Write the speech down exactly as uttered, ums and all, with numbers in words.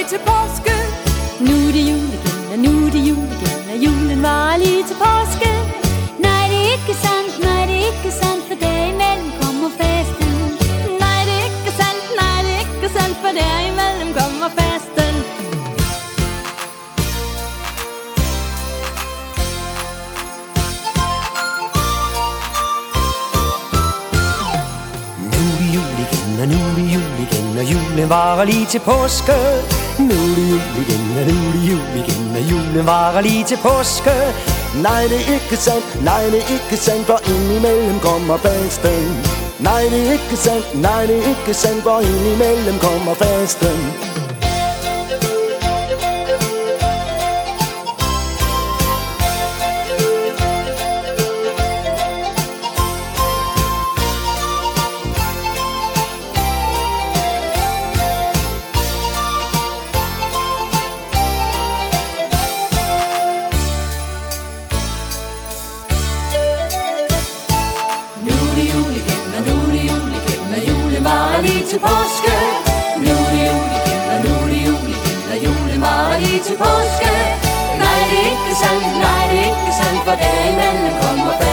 lige til påske. Nu er det jul igen, og nu er det jul igen, og julen var lige til påske. Nej, det er ikke sandt, nej, det er ikke sandt, for derimellem kommer festen. Nej, det er ikke sandt, nej, det er ikke sandt, for derimellem kommer festen. Og nu er det jul igen, og julen varer lige til påske. Nu er det jul igen, og nu er det jul igen, og julen varer lige til påske. Nej, det er ikke sandt, nej, det er ikke sandt, for indimellem kommer festen. Nej, det er ikke sandt, nej, det er ikke sandt, for indimellem kommer festen. Lige til påske. Nu er det jul igen, og nu er det jul igen, og julen varer lige til påske. Nej, det er ikke sandt, nej, det er ikke sandt, for derimellem kommer festen.